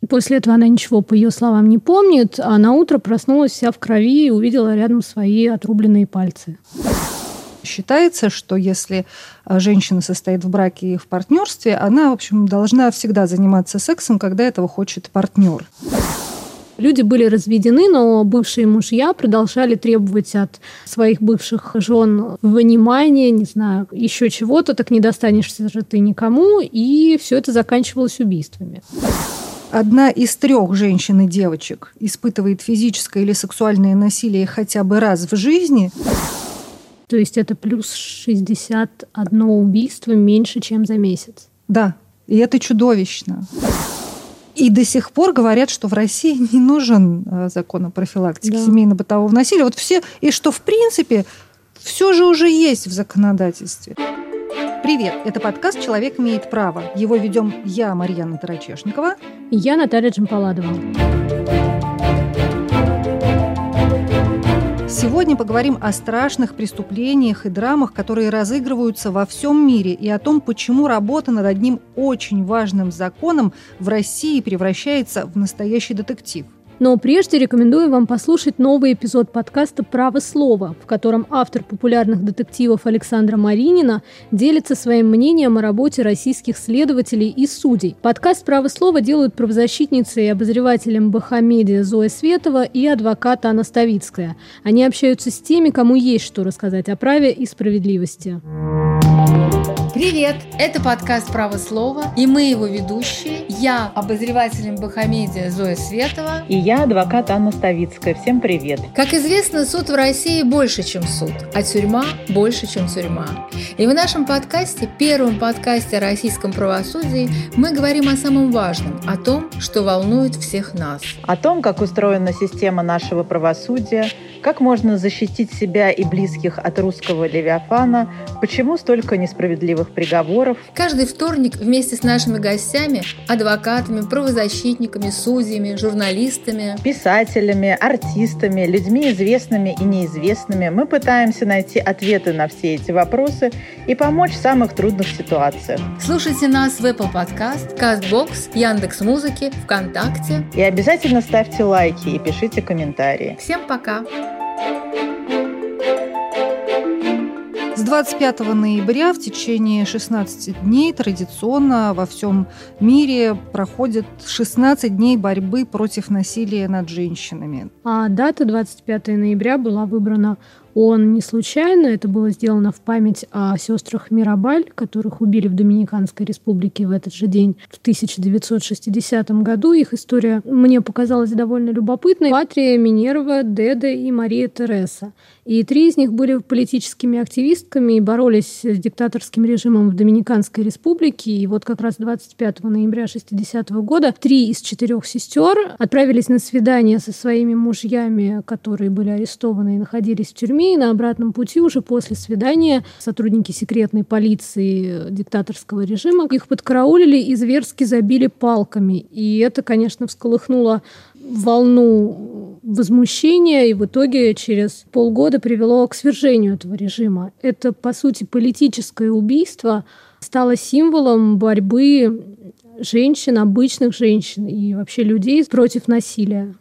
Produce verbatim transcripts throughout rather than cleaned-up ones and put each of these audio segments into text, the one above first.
После этого она ничего, по ее словам, не помнит, а наутро проснулась вся в крови и увидела рядом свои отрубленные пальцы. Считается, что если женщина состоит в браке и в партнерстве, она, в общем, должна всегда заниматься сексом, когда этого хочет партнер. Люди были разведены, но бывшие мужья продолжали требовать от своих бывших жен внимания, не знаю, еще чего-то, так не достанешься же ты никому, и все это заканчивалось убийствами. Одна из трех женщин и девочек испытывает физическое или сексуальное насилие хотя бы раз в жизни. То есть это плюс шестьдесят одно убийство меньше, чем за месяц. Да, и это чудовищно. И до сих пор говорят, что в России не нужен закон о профилактике да. семейно-бытового насилия. Вот все, и что, в принципе, все же уже есть в законодательстве. Привет, это подкаст «Человек имеет право». Его ведем я, Марьяна Тарачешникова. И я, Наталья Джампаладова. Сегодня поговорим о страшных преступлениях и драмах, которые разыгрываются во всем мире, и о том, почему работа над одним очень важным законом в России превращается в настоящий детектив. Но прежде рекомендую вам послушать новый эпизод подкаста «Право слова», в котором автор популярных детективов Александра Маринина делится своим мнением о работе российских следователей и судей. Подкаст «Право слова» делают правозащитница и обозреватель эм бэ ха-медиа Зоя Светова и адвокат Анна Ставицкая. Они общаются с теми, кому есть что рассказать о праве и справедливости. Привет! Это подкаст «Право слова», и мы его ведущие. Я обозреватель эм бэ ха-медиа Зоя Светова. И я адвокат Анна Ставицкая. Всем привет! Как известно, суд в России больше, чем суд, а тюрьма больше, чем тюрьма. И в нашем подкасте, первом подкасте о российском правосудии, мы говорим о самом важном, о том, что волнует всех нас. О том, как устроена система нашего правосудия, как можно защитить себя и близких от русского левиафана, почему столько несправедливых приговоров. Каждый вторник вместе с нашими гостями, адвокатами, правозащитниками, судьями, журналистами, писателями, артистами, людьми известными и неизвестными мы пытаемся найти ответы на все эти вопросы и помочь в самых трудных ситуациях. Слушайте нас в Apple Podcast, Castbox, Яндекс.Музыке, ВКонтакте. И обязательно ставьте лайки и пишите комментарии. Всем пока! С двадцать пятого ноября в течение шестнадцати дней традиционно во всем мире проходит шестнадцать дней борьбы против насилия над женщинами. А дата двадцать пятого ноября была выбрана он не случайно. Это было сделано в память о сестрах Мирабаль, которых убили в Доминиканской республике в этот же день в тысяча девятьсот шестидесятом году. Их история мне показалась довольно любопытной. Патрия, Минерва, Деда и Мария Тереса. И три из них были политическими активистками и боролись с диктаторским режимом в Доминиканской республике. И вот как раз двадцать пятого ноября шестидесятого года три из четырех сестер отправились на свидание со своими мужьями, которые были арестованы и находились в тюрьме. И на обратном пути уже после свидания сотрудники секретной полиции диктаторского режима их подкараулили и зверски забили палками. И это, конечно, всколыхнуло волну возмущения и в итоге через полгода привело к свержению этого режима. Это, по сути, политическое убийство стало символом борьбы женщин, обычных женщин и вообще людей против насилия.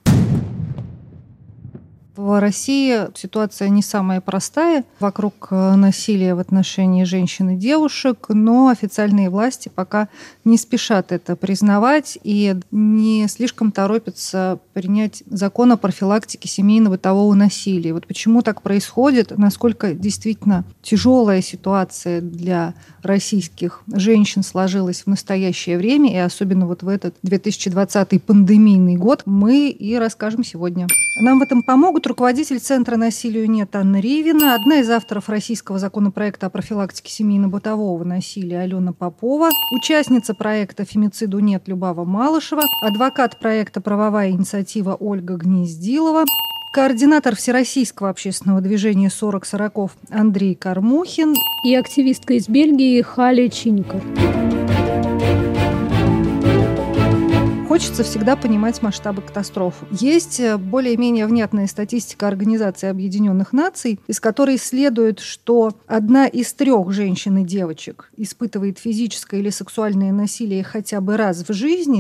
В России ситуация не самая простая вокруг насилия в отношении женщин и девушек, но официальные власти пока не спешат это признавать и не слишком торопятся принять закон о профилактике семейно-бытового насилия. Вот почему так происходит, насколько действительно тяжелая ситуация для российских женщин сложилась в настоящее время, и особенно вот в этот две тысячи двадцатый пандемийный год, мы и расскажем сегодня. Нам в этом помогут руководитель Центра «Насилию нет» Анна Ривина, одна из авторов российского законопроекта о профилактике семейно-бытового насилия Алена Попова, участница проекта «Фемициду нет» Любава Малышева, адвокат проекта «Правовая инициатива» Ольга Гнездилова, координатор Всероссийского общественного движения сорок сороков Андрей Кормухин и активистка из Бельгии Халя Чиникар. Хочется всегда понимать масштабы катастрофы. Есть более-менее внятная статистика Организации Объединенных Наций, из которой следует, что одна из трех женщин и девочек испытывает физическое или сексуальное насилие хотя бы раз в жизни,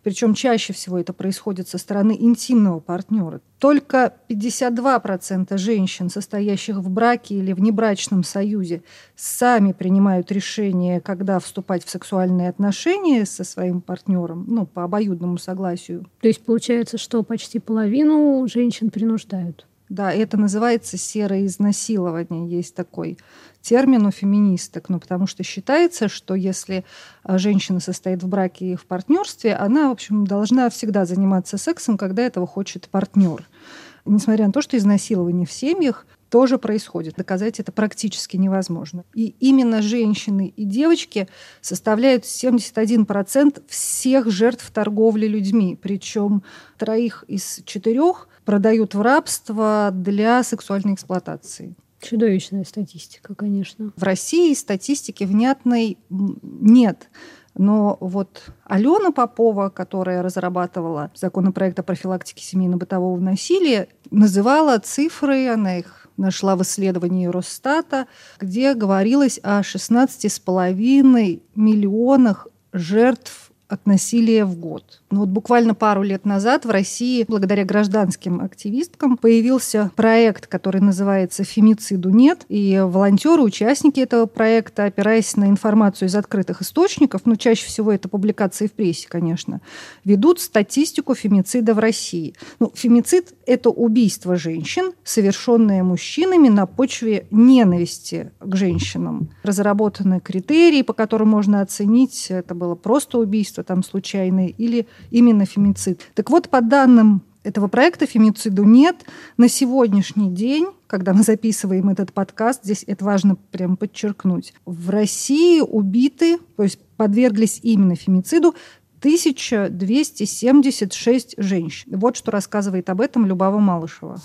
Причем чаще всего это происходит со стороны интимного партнера. Только пятьдесят два процента женщин, состоящих в браке или внебрачном союзе, сами принимают решение, когда вступать в сексуальные отношения со своим партнером, ну, по обоюдному согласию. То есть получается, что почти половину женщин принуждают. Да, это называется серое изнасилование. Есть такой термин у феминисток, ну, потому что считается, что если женщина состоит в браке и в партнерстве, она, в общем, должна всегда заниматься сексом, когда этого хочет партнер. Несмотря на то, что изнасилование в семьях тоже происходит. Доказать это практически невозможно. И именно женщины и девочки составляют семьдесят один процент всех жертв торговли людьми. Причем троих из четырех продают в рабство для сексуальной эксплуатации. Чудовищная статистика, конечно. В России статистики внятной нет. Но вот Алена Попова, которая разрабатывала законопроект о профилактике семейно-бытового насилия, называла цифры, она их нашла в исследовании Росстата, где говорилось о шестнадцати с половиной миллионах жертв от насилия в год. Но вот буквально пару лет назад в России, благодаря гражданским активисткам, появился проект, который называется «Фемициду нет». И волонтеры, участники этого проекта, опираясь на информацию из открытых источников, ну, чаще всего это публикации в прессе, конечно, ведут статистику фемицида в России. Ну, фемицид – это убийство женщин, совершенное мужчинами на почве ненависти к женщинам. Разработаны критерии, по которым можно оценить, это было просто убийство, там случайное, или именно фемицид. Так вот, по данным этого проекта «Фемициду нет», на сегодняшний день, когда мы записываем этот подкаст, здесь это важно прям подчеркнуть, в России убиты, то есть подверглись именно фемициду, тысяча двести семьдесят шесть женщин. Вот что рассказывает об этом Любава Малышева.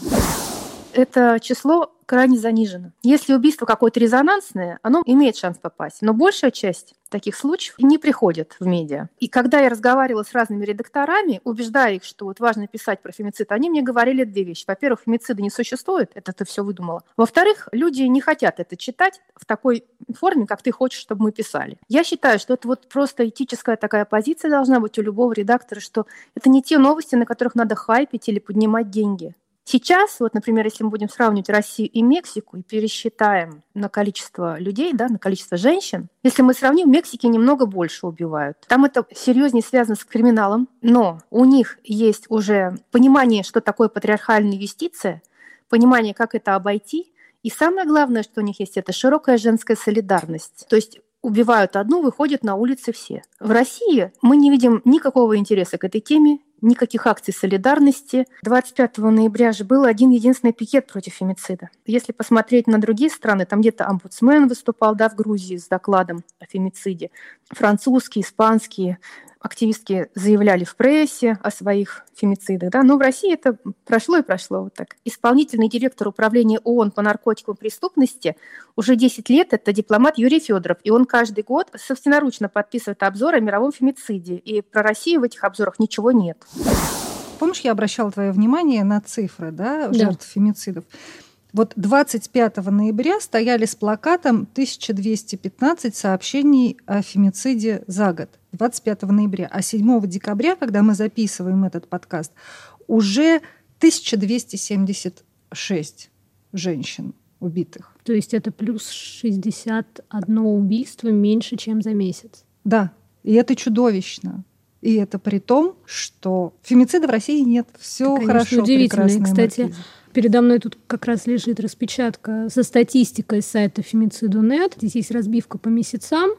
Это число крайне занижено. Если убийство какое-то резонансное, оно имеет шанс попасть. Но большая часть таких случаев не приходит в медиа. И когда я разговаривала с разными редакторами, убеждая их, что вот важно писать про фемицид, они мне говорили две вещи. Во-первых, фемицида не существует, это ты все выдумала. Во-вторых, люди не хотят это читать в такой форме, как ты хочешь, чтобы мы писали. Я считаю, что это вот просто этическая такая позиция должна быть у любого редактора, что это не те новости, на которых надо хайпить или поднимать деньги. Сейчас, вот, например, если мы будем сравнивать Россию и Мексику и пересчитаем на количество людей, да, на количество женщин, если мы сравним, в Мексике немного больше убивают. Там это серьезнее связано с криминалом, но у них есть уже понимание, что такое патриархальная юстиция, понимание, как это обойти, и самое главное, что у них есть, это широкая женская солидарность. То есть убивают одну, выходят на улицы все. В России мы не видим никакого интереса к этой теме, никаких акций солидарности. двадцать пятого ноября же был один единственный пикет против фемицида. Если посмотреть на другие страны, там где-то омбудсмен выступал, да, в Грузии с докладом о фемициде. Французские, испанские активистки заявляли в прессе о своих фемицидах. Да? Но в России это прошло и прошло вот так. Исполнительный директор управления ООН по наркотикам и преступности уже десять лет, это дипломат Юрий Федоров. И он каждый год собственноручно подписывает обзор о мировом фемициде. И про Россию в этих обзорах ничего нет. Помнишь, я обращала твое внимание на цифры, да, жертв да. фемицидов? Вот двадцать пятого ноября стояли с плакатом тысяча двести пятнадцать сообщений о фемициде за год. двадцать пятого ноября. А седьмого декабря, когда мы записываем этот подкаст, уже тысяча двести семьдесят шесть женщин убитых. То есть это плюс шестьдесят одно убийство меньше, чем за месяц. Да, и это чудовищно. И это при том, что фемицида в России нет. Все это, хорошо, удивительно. прекрасная Кстати, маркиза. Передо мной тут как раз лежит распечатка со статистикой сайта фемициду точка нет. Здесь есть разбивка по месяцам.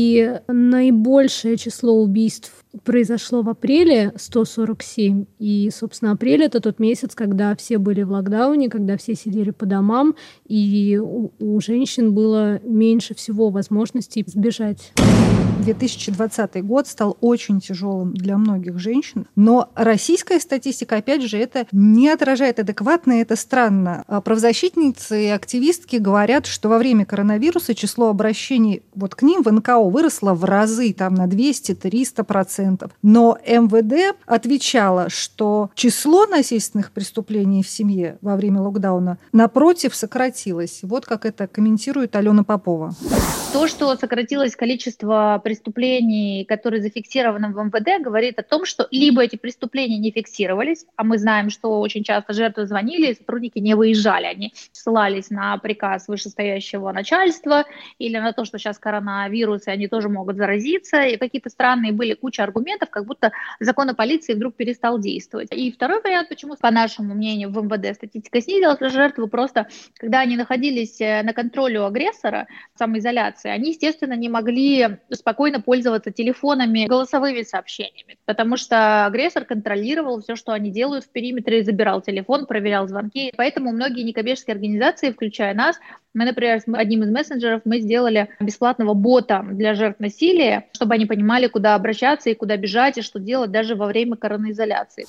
И наибольшее число убийств произошло в апреле, сто сорок семь. И, собственно, апрель — это тот месяц, когда все были в локдауне, когда все сидели по домам, и у, у женщин было меньше всего возможностей сбежать. две тысячи двадцатый год стал очень тяжелым для многих женщин, но российская статистика, опять же, это не отражает адекватно, это странно. Правозащитницы и активистки говорят, что во время коронавируса число обращений вот к ним в эн ка ка о выросло в разы, там на двести-триста процентов. Но эм вэ дэ отвечало, что число насильственных преступлений в семье во время локдауна, напротив, сократилось. Вот как это комментирует Алена Попова. То, что сократилось количество преступлений, которые зафиксированы в эм вэ дэ, говорит о том, что либо эти преступления не фиксировались, а мы знаем, что очень часто жертвы звонили, и сотрудники не выезжали, они ссылались на приказ вышестоящего начальства или на то, что сейчас коронавирус, и они тоже могут заразиться, и какие-то странные были куча аргументов, как будто закон о полиции вдруг перестал действовать. И второй вариант, почему, по нашему мнению, в эм вэ дэ статистика снизилась, что жертвы просто, когда они находились на контроле у агрессора, самоизоляции, они, естественно, не могли спокойно пользоваться телефонами, голосовыми сообщениями, потому что агрессор контролировал все, что они делают в периметре, забирал телефон, проверял звонки. Поэтому многие некоммерческие организации, включая нас, мы, например, одним из мессенджеров мы сделали бесплатного бота для жертв насилия, чтобы они понимали, куда обращаться и куда бежать, и что делать даже во время коронаизоляции.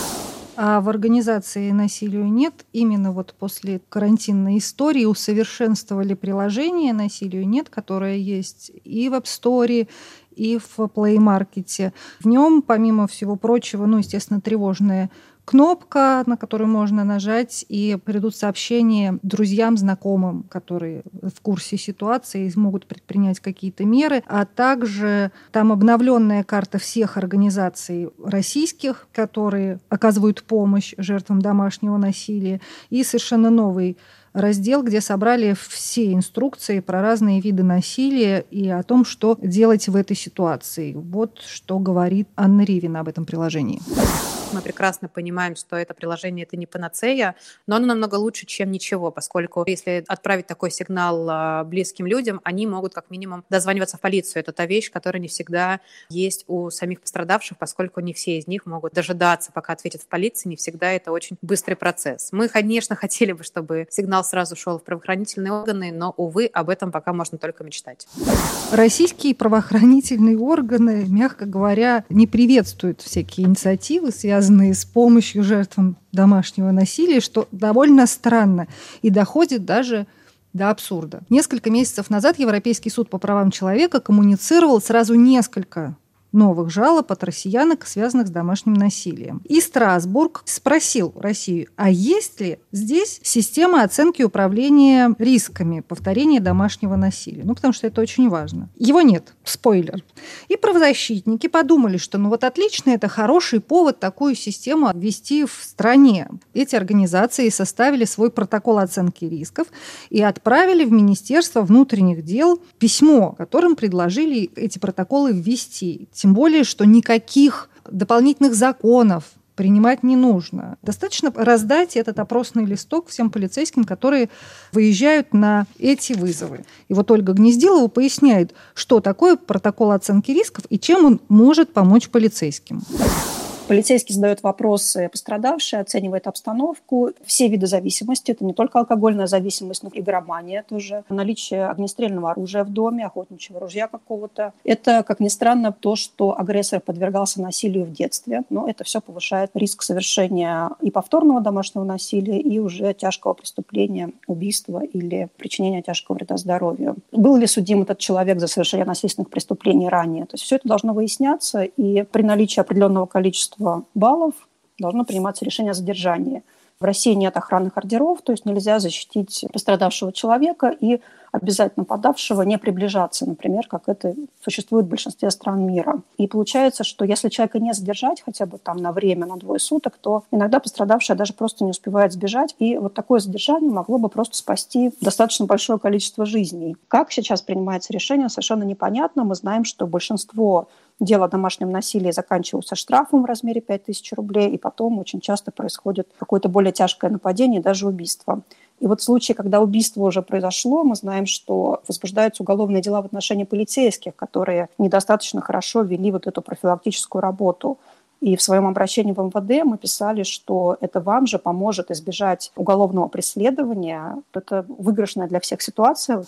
А в организации «Насилию нет» именно вот после карантинной истории усовершенствовали приложение «Насилию нет», которое есть и в App Store, и в Play Market. В нем, помимо всего прочего, ну, естественно, тревожная кнопка, на которую можно нажать, и придут сообщения друзьям, знакомым, которые в курсе ситуации и могут предпринять какие-то меры, а также там обновленная карта всех организаций российских, которые оказывают помощь жертвам домашнего насилия, и совершенно новый раздел, где собрали все инструкции про разные виды насилия и о том, что делать в этой ситуации. Вот что говорит Анна Ривина об этом приложении. Мы прекрасно понимаем, что это приложение – это не панацея, но оно намного лучше, чем ничего, поскольку если отправить такой сигнал близким людям, они могут как минимум дозваниваться в полицию. Это та вещь, которая не всегда есть у самих пострадавших, поскольку не все из них могут дожидаться, пока ответят в полиции. Не всегда это очень быстрый процесс. Мы, конечно, хотели бы, чтобы сигнал сразу шел в правоохранительные органы, но, увы, об этом пока можно только мечтать. Российские правоохранительные органы, мягко говоря, не приветствуют всякие инициативы, связанные с помощью жертвам домашнего насилия, что довольно странно и доходит даже до абсурда. Несколько месяцев назад Европейский суд по правам человека коммуницировал сразу несколько новых жалоб от россиянок, связанных с домашним насилием. И Страсбург спросил Россию, а есть ли здесь система оценки управления рисками повторения домашнего насилия? Ну, потому что это очень важно. Его нет. Спойлер. И правозащитники подумали, что ну вот отлично, это хороший повод такую систему ввести в стране. Эти организации составили свой протокол оценки рисков и отправили в Министерство внутренних дел письмо, которым предложили эти протоколы ввести. Тем более, что никаких дополнительных законов принимать не нужно. Достаточно раздать этот опросный листок всем полицейским, которые выезжают на эти вызовы. И вот Ольга Гнездилова поясняет, что такое протокол оценки рисков и чем он может помочь полицейским. Полицейский задает вопросы пострадавшей, оценивает обстановку. Все виды зависимости, это не только алкогольная зависимость, но и игромания тоже. Наличие огнестрельного оружия в доме, охотничьего ружья какого-то. Это, как ни странно, то, что агрессор подвергался насилию в детстве. Но это все повышает риск совершения и повторного домашнего насилия, и уже тяжкого преступления, убийства или причинения тяжкого вреда здоровью. Был ли судим этот человек за совершение насильственных преступлений ранее? То есть все это должно выясняться, и при наличии определенного количества баллов должно приниматься решение о задержании. В России нет охранных ордеров, то есть нельзя защитить пострадавшего человека и обязать нападавшего не приближаться, например, как это существует в большинстве стран мира. И получается, что если человека не задержать хотя бы там на время, на двое суток, то иногда пострадавшая даже просто не успевает сбежать. И вот такое задержание могло бы просто спасти достаточно большое количество жизней. Как сейчас принимается решение, совершенно непонятно. Мы знаем, что большинство дел о домашнем насилии заканчиваются штрафом в размере пять тысяч рублей, и потом очень часто происходит какое-то более тяжкое нападение, даже убийство. И вот в случае, когда убийство уже произошло, мы знаем, что возбуждаются уголовные дела в отношении полицейских, которые недостаточно хорошо вели вот эту профилактическую работу. И в своем обращении в эм вэ дэ мы писали, что это вам же поможет избежать уголовного преследования. Это выигрышная для всех ситуация.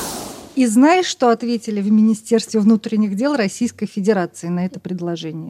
И знаешь, что ответили в Министерстве внутренних дел Российской Федерации на это предложение?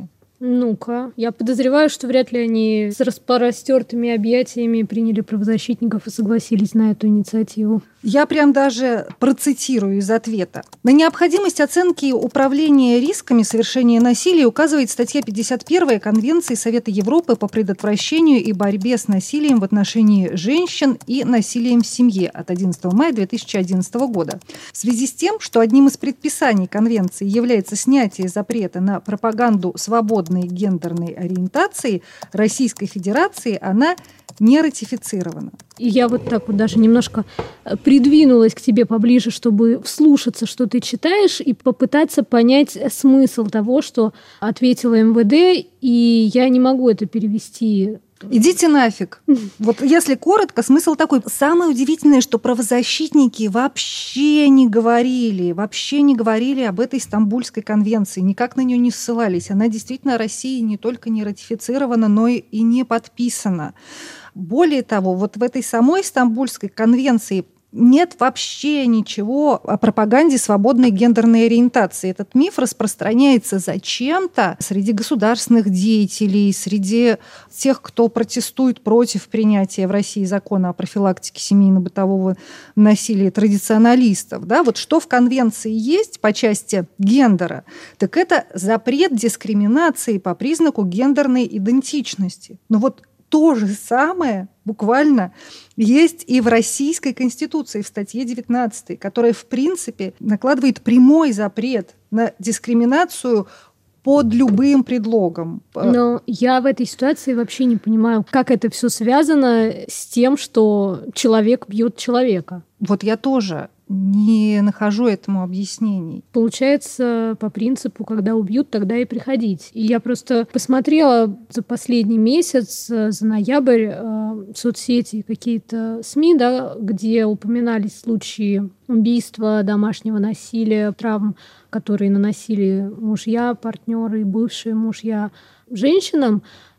Ну-ка, я подозреваю, что вряд ли они с распростертыми объятиями приняли правозащитников и согласились на эту инициативу. Я прям даже процитирую из ответа. На необходимость оценки управления рисками совершения насилия указывает статья пятьдесят первая Конвенции Совета Европы по предотвращению и борьбе с насилием в отношении женщин и насилием в семье от одиннадцатого мая две тысячи одиннадцатого года. В связи с тем, что одним из предписаний Конвенции является снятие запрета на пропаганду свободной гендерной ориентации, Российской Федерации она не ратифицирована. И я вот так вот даже немножко придвинулась к тебе поближе, чтобы вслушаться, что ты читаешь, и попытаться понять смысл того, что ответила эм вэ дэ, и я не могу это перевести. Идите нафиг. Вот если коротко, смысл такой. Самое удивительное, что правозащитники вообще не говорили, вообще не говорили об этой Стамбульской конвенции, никак на нее не ссылались. Она действительно Россией не только не ратифицирована, но и не подписана. Более того, вот в этой самой Стамбульской конвенции нет вообще ничего о пропаганде свободной гендерной ориентации. Этот миф распространяется зачем-то среди государственных деятелей, среди тех, кто протестует против принятия в России закона о профилактике семейно-бытового насилия, традиционалистов. Да? Вот что в конвенции есть по части гендера, так это запрет дискриминации по признаку гендерной идентичности. Но вот то же самое буквально есть и в Российской Конституции, в статье девятнадцатой, которая, в принципе, накладывает прямой запрет на дискриминацию под любым предлогом. Но я в этой ситуации вообще не понимаю, как это все связано с тем, что человек бьет человека. Вот я тоже не нахожу этому объяснений. Получается, по принципу, когда убьют, тогда и приходить. И я просто посмотрела за последний месяц, за ноябрь, в соцсети какие-то СМИ, да, где упоминались случаи убийства, домашнего насилия, травм, которые наносили мужья, партнеры, бывшие мужья женщинам.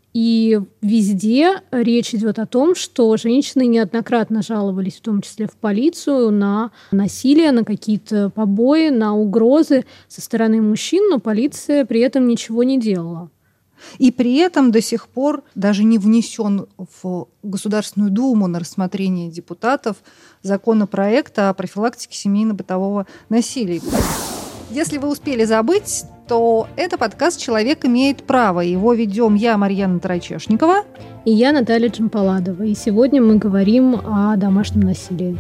И везде речь идет о том, что женщины неоднократно жаловались, в том числе в полицию, на насилие, на какие-то побои, на угрозы со стороны мужчин, но полиция при этом ничего не делала. И при этом до сих пор даже не внесен в Государственную Думу на рассмотрение депутатов законопроекта о профилактике семейно-бытового насилия. Если вы успели забыть, то это подкаст «Человек имеет право». Его ведем я, Марьяна Тарачешникова. И я, Наталья Джампаладова. И сегодня мы говорим о домашнем насилии.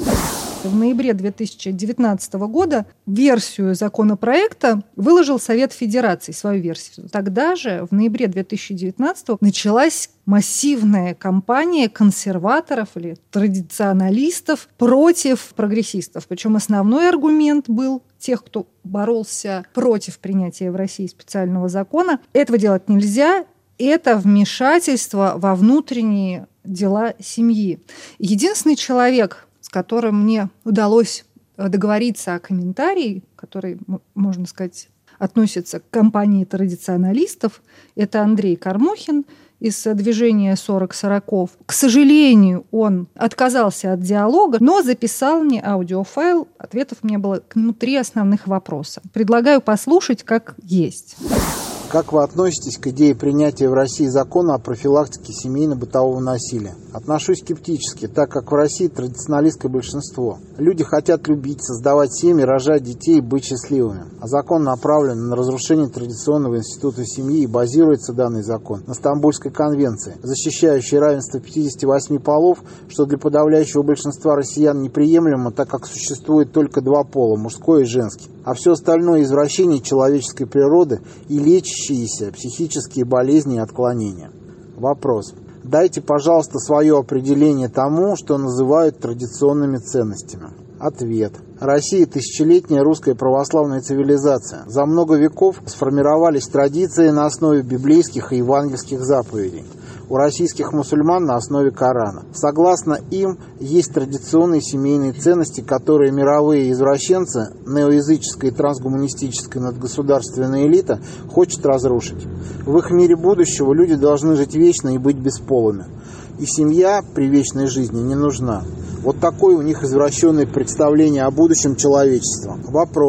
В ноябре две тысячи девятнадцатого года версию законопроекта выложил Совет Федерации, свою версию. Тогда же, в ноябре две тысячи девятнадцатого, началась массивная кампания консерваторов или традиционалистов против прогрессистов. Причем основной аргумент был тех, кто боролся против принятия в России специального закона. Этого делать нельзя. Это вмешательство во внутренние дела семьи. Единственный человек, с которым мне удалось договориться о комментарии, который, можно сказать, относится к компании традиционалистов, это Андрей Кормухин из движения сорок сороков. К сожалению, он отказался от диалога, но записал мне аудиофайл. Ответов у меня было к нему три основных вопроса. Предлагаю послушать как есть. Как вы относитесь к идее принятия в России закона о профилактике семейно-бытового насилия? Отношусь скептически, так как в России традиционалистское большинство. Люди хотят любить, создавать семьи, рожать детей и быть счастливыми. А закон направлен на разрушение традиционного института семьи, и базируется данный закон на Стамбульской конвенции, защищающей равенство пятидесяти восьми полов, что для подавляющего большинства россиян неприемлемо, так как существует только два пола, мужской и женский. А все остальное извращение человеческой природы и лечащиеся психические болезни и отклонения. Вопрос. Дайте, пожалуйста, свое определение тому, что называют традиционными ценностями. Ответ. Россия – тысячелетняя русская православная цивилизация. За много веков сформировались традиции на основе библейских и евангельских заповедей. У российских мусульман на основе Корана. Согласно им, есть традиционные семейные ценности, которые мировые извращенцы, неоязыческая и трансгуманистическая надгосударственная элита хочет разрушить. В их мире будущего люди должны жить вечно и быть бесполыми. И семья при вечной жизни не нужна. Вот такое у них извращенное представление о будущем человечества. Вопрос.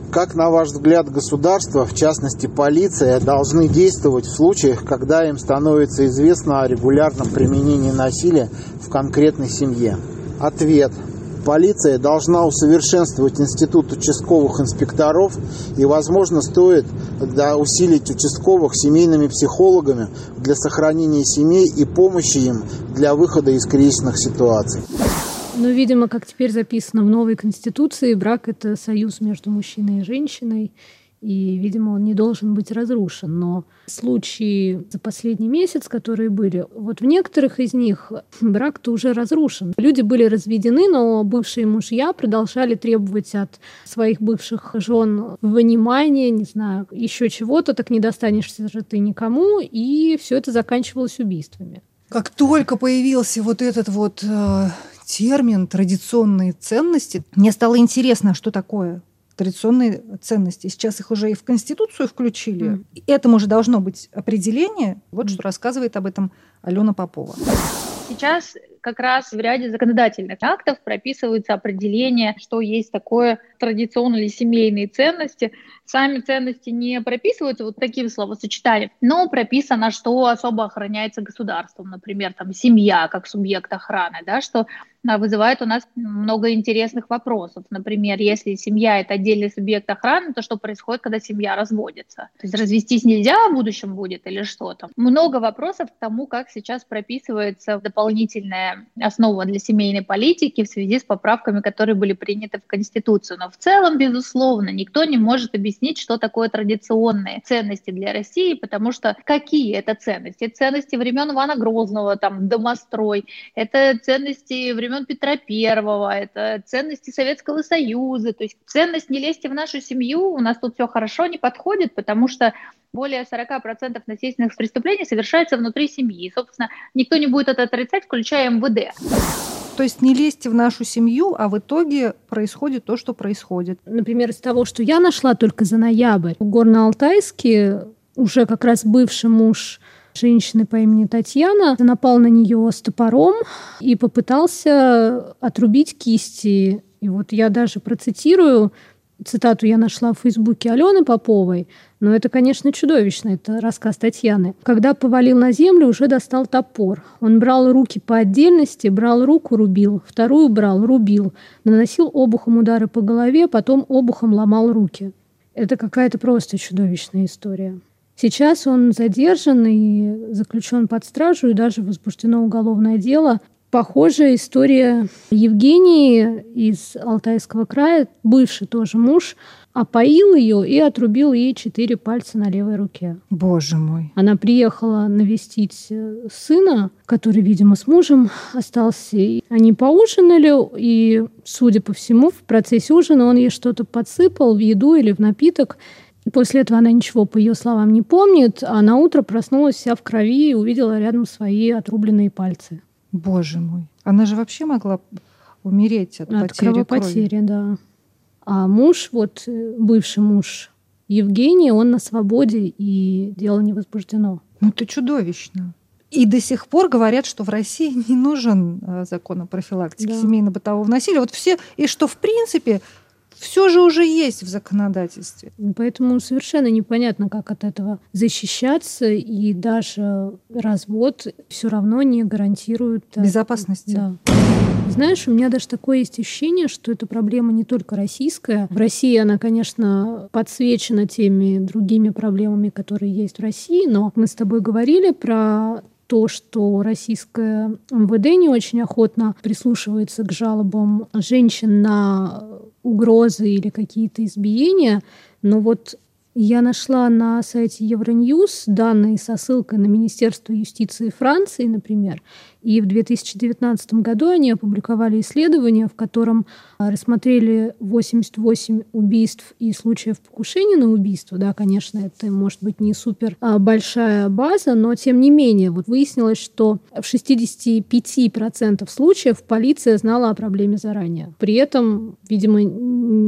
Как, на ваш взгляд, государство, в частности полиция, должны действовать в случаях, когда им становится известно о регулярном применении насилия в конкретной семье? Ответ. Полиция должна усовершенствовать институт участковых инспекторов и, возможно, стоит да, усилить участковых семейными психологами для сохранения семей и помощи им для выхода из кризисных ситуаций. Ну, видимо, как теперь записано в новой Конституции, брак – это союз между мужчиной и женщиной, и, видимо, он не должен быть разрушен. Но случаи за последний месяц, которые были, вот в некоторых из них брак-то уже разрушен. Люди были разведены, но бывшие мужья продолжали требовать от своих бывших жен внимания, не знаю, еще чего-то, так не достанешься же ты никому, и все это заканчивалось убийствами. Как только появился вот этот вот э, термин «традиционные ценности», мне стало интересно, что такое традиционные ценности. Сейчас их уже и в Конституцию включили. Mm. Этому же должно быть определение. Вот mm. что рассказывает об этом Алена Попова. Сейчас как раз в ряде законодательных актов прописываются определения, что есть такое традиционные или семейные ценности. Сами ценности не прописываются вот таким словосочетанием, но прописано, что особо охраняется государством. Например, там семья как субъект охраны, да, что вызывает у нас много интересных вопросов. Например, если семья – это отдельный субъект охраны, то что происходит, когда семья разводится? То есть развестись нельзя в будущем будет или что там? Много вопросов к тому, как сейчас прописывается дополнительная основа для семейной политики в связи с поправками, которые были приняты в Конституцию. Но в целом, безусловно, никто не может объяснить, что такое традиционные ценности для России, потому что какие это ценности? Это ценности времен Ивана Грозного, там, домострой, это ценности времен Петра Первого, это ценности Советского Союза. То есть ценность «не лезьте в нашу семью», у нас тут все хорошо, не подходит, потому что более сорок процентов насильственных преступлений совершается внутри семьи. И, собственно, никто не будет это отрицать, включая эм вэ дэ. То есть не лезьте в нашу семью, а в итоге происходит то, что происходит. Например, из того, что я нашла только за ноябрь, в Горно-Алтайске уже как раз бывший муж женщины по имени Татьяна напал на нее с топором и попытался отрубить кисти. И вот я даже процитирую, цитату я нашла в Фейсбуке Алены Поповой, но это, конечно, чудовищно, это рассказ Татьяны. Когда повалил на землю, уже достал топор. Он брал руки по отдельности, брал руку, рубил, вторую брал, рубил, наносил обухом удары по голове, потом обухом ломал руки. Это какая-то просто чудовищная история. Сейчас он задержан и заключен под стражу, и даже возбуждено уголовное дело. Похожая история Евгении из Алтайского края, бывший тоже муж, опоил ее и отрубил ей четыре пальца на левой руке. Боже мой. Она приехала навестить сына, который, видимо, с мужем остался. И они поужинали, и, судя по всему, в процессе ужина он ей что-то подсыпал в еду или в напиток. После этого она ничего, по ее словам, не помнит, а на утро проснулась вся в крови и увидела рядом свои отрубленные пальцы. Боже мой. Она же вообще могла умереть от, от потери кровопотери, крови. Да. А муж, вот бывший муж Евгений, он на свободе, и дело не возбуждено. Ну, это чудовищно. И до сих пор говорят, что в России не нужен закон о профилактике да. семейно-бытового насилия. Вот все, и что, в принципе, все же уже есть в законодательстве. Поэтому совершенно непонятно, как от этого защищаться, и даже развод все равно не гарантирует безопасности. Да. Знаешь, у меня даже такое есть ощущение, что эта проблема не только российская. В России она, конечно, подсвечена теми другими проблемами, которые есть в России, но мы с тобой говорили про то, что российское эм вэ дэ не очень охотно прислушивается к жалобам женщин на угрозы или какие-то избиения. Но вот я нашла на сайте Евроньюз данные со ссылкой на Министерство юстиции Франции, например, и в две тысячи девятнадцатом году они опубликовали исследование, в котором рассмотрели восемьдесят восемь убийств и случаев покушения на убийство. Да, конечно, это может быть не супер большая база, но тем не менее вот выяснилось, что в шестьдесят пять процентов случаев полиция знала о проблеме заранее. При этом, видимо, не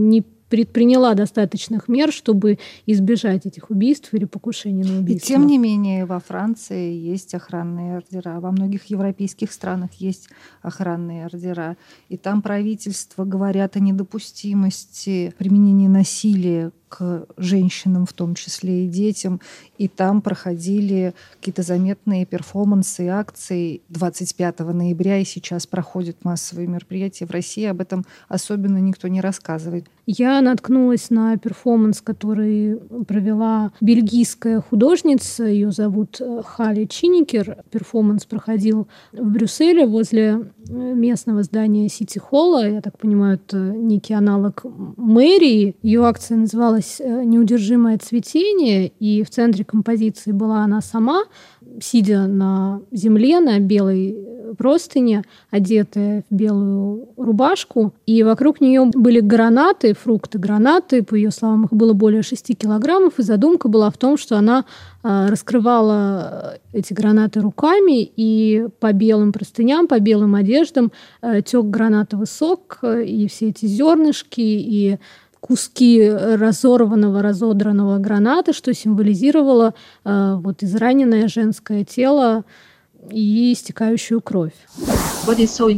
предприняла достаточных мер, чтобы избежать этих убийств или покушений на убийство. И тем не менее во Франции есть охранные ордера, во многих европейских странах есть охранные ордера. И там правительства говорят о недопустимости применения насилия к женщинам, в том числе и детям. И там проходили какие-то заметные перформансы и акции двадцать пятого ноября, и сейчас проходят массовые мероприятия в России. Об этом особенно никто не рассказывает. Я наткнулась на перформанс, который провела бельгийская художница. Ее зовут Хали Чиникер. Перформанс проходил в Брюсселе возле местного здания Сити-холла. Я так понимаю, это некий аналог мэрии. Ее акция называлась «Неудержимое цветение», и в центре композиции была она сама, сидя на земле, на белой простыне, одетая в белую рубашку. И вокруг нее были гранаты, фрукты, гранаты. По ее словам, их было более шести килограммов. И задумка была в том, что она раскрывала эти гранаты руками, и по белым простыням, по белым одеждам тек гранатовый сок, и все эти зернышки, и куски разорванного, разодранного граната, что символизировало э, вот израненное женское тело и истекающую кровь. Что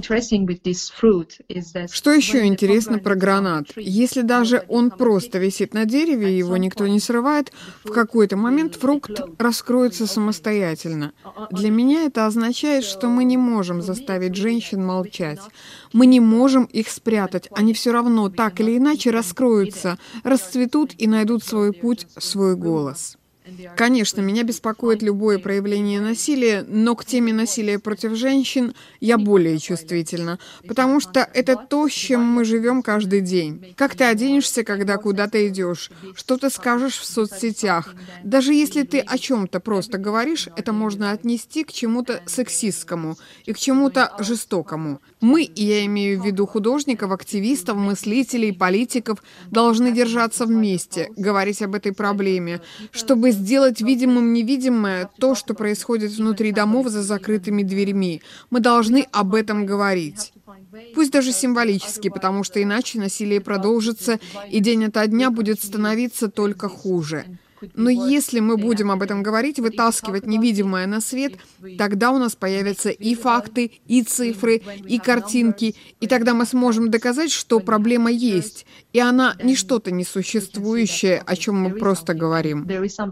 еще интересно про гранат? Если даже он просто висит на дереве, и его никто не срывает, в какой-то момент фрукт раскроется самостоятельно. Для меня это означает, что мы не можем заставить женщин молчать. Мы не можем их спрятать. Они все равно так или иначе раскроются, расцветут и найдут свой путь, свой голос. Конечно, меня беспокоит любое проявление насилия, но к теме насилия против женщин я более чувствительна, потому что это то, с чем мы живем каждый день. Как ты оденешься, когда куда-то идешь, что ты скажешь в соцсетях. Даже если ты о чем-то просто говоришь, это можно отнести к чему-то сексистскому и к чему-то жестокому. Мы, и я имею в виду художников, активистов, мыслителей, политиков, должны держаться вместе, говорить об этой проблеме, чтобы сделать видимым невидимое то, что происходит внутри домов за закрытыми дверьми. Мы должны об этом говорить. Пусть даже символически, потому что иначе насилие продолжится, и день ото дня будет становиться только хуже. Но если мы будем об этом говорить, вытаскивать невидимое на свет, тогда у нас появятся и факты, и цифры, и картинки, и тогда мы сможем доказать, что проблема есть, и она не что-то несуществующее, о чем мы просто говорим.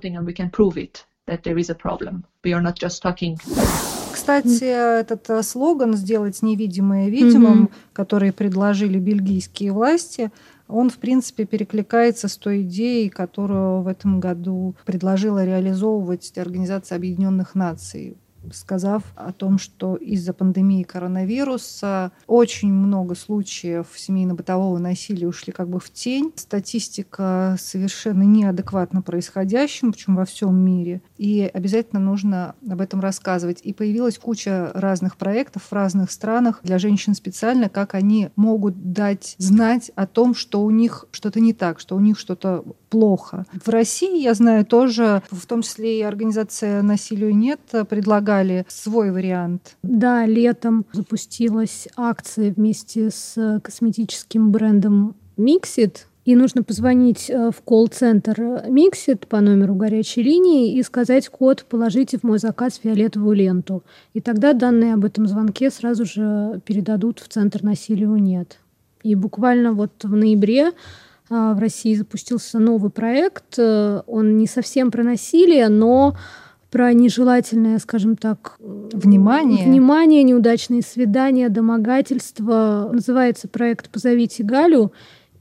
Кстати, этот слоган «Сделать невидимое видимым», mm-hmm. который предложили бельгийские власти, он, в принципе, перекликается с той идеей, которую в этом году предложила реализовывать Организация Объединенных Наций, сказав о том, что из-за пандемии коронавируса очень много случаев семейно-бытового насилия ушли как бы в тень. Статистика совершенно неадекватна происходящему, причем во всем мире. И обязательно нужно об этом рассказывать. И появилась куча разных проектов в разных странах для женщин специально, как они могут дать знать о том, что у них что-то не так, что у них что-то плохо. В России, я знаю, тоже, в том числе и организация «Насилию нет», предлагали свой вариант. Да, летом запустилась акция вместе с косметическим брендом Mixit. И нужно позвонить в колл-центр Mixit по номеру горячей линии и сказать код «Положите в мой заказ фиолетовую ленту». И тогда данные об этом звонке сразу же передадут в Центр «Насилию нет». И буквально вот в ноябре в России запустился новый проект. Он не совсем про насилие, но про нежелательное, скажем так, внимание, внимание, неудачные свидания, домогательства. Называется проект «Позовите Галю».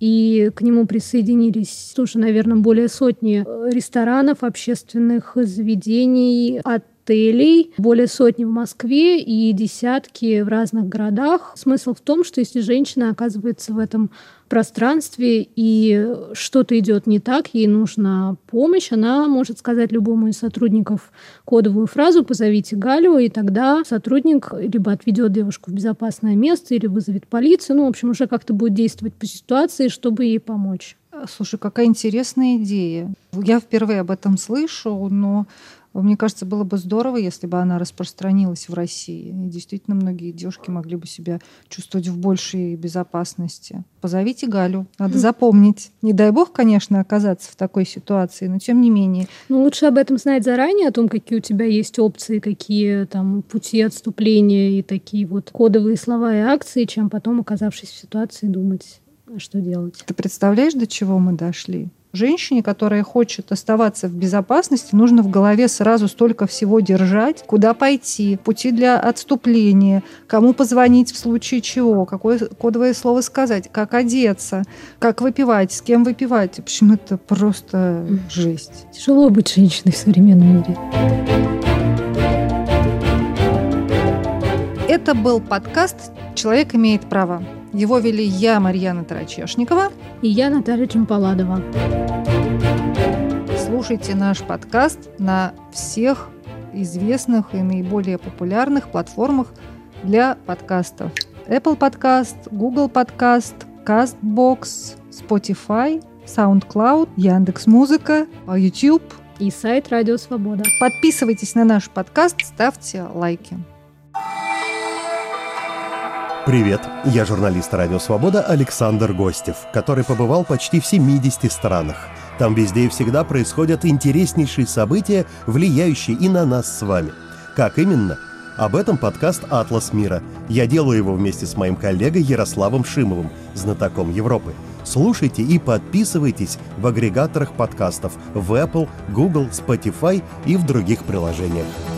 И к нему присоединились уже, наверное, более сотни ресторанов, общественных заведений, отелей, более сотни в Москве и десятки в разных городах. Смысл в том, что если женщина оказывается в этом пространстве и что-то идет не так, ей нужна помощь, она может сказать любому из сотрудников кодовую фразу «позовите Галю», и тогда сотрудник либо отведет девушку в безопасное место, или вызовет полицию, ну, в общем, уже как-то будет действовать по ситуации, чтобы ей помочь. Слушай, какая интересная идея. Я впервые об этом слышу, но Мне кажется, было бы здорово, если бы она распространилась в России. И действительно, многие девушки могли бы себя чувствовать в большей безопасности. Позовите Галю, надо запомнить. Не дай бог, конечно, оказаться в такой ситуации, но тем не менее. Ну, лучше об этом знать заранее, о том, какие у тебя есть опции, какие там пути отступления и такие вот кодовые слова и акции, чем потом, оказавшись в ситуации, думать, что делать. Ты представляешь, до чего мы дошли? Женщине, которая хочет оставаться в безопасности, нужно в голове сразу столько всего держать, куда пойти, пути для отступления, кому позвонить в случае чего, какое кодовое слово сказать, как одеться, как выпивать, с кем выпивать. В общем, это просто жесть. Тяжело быть женщиной в современном мире. Это был подкаст «Человек имеет право». Его вели я, Марьяна Тарачешникова. И я, Наталья Чемпаладова. Слушайте наш подкаст на всех известных и наиболее популярных платформах для подкастов. Apple Podcast, Google Podcast, CastBox, Spotify, SoundCloud, Яндекс.Музыка, YouTube. И сайт Радио Свобода. Подписывайтесь на наш подкаст, ставьте лайки. Привет, я журналист «Радио Свобода» Александр Гостев, который побывал почти в семидесяти странах. Там везде и всегда происходят интереснейшие события, влияющие и на нас с вами. Как именно? Об этом подкаст «Атлас мира». Я делаю его вместе с моим коллегой Ярославом Шимовым, знатоком Европы. Слушайте и подписывайтесь в агрегаторах подкастов в Apple, Google, Spotify и в других приложениях.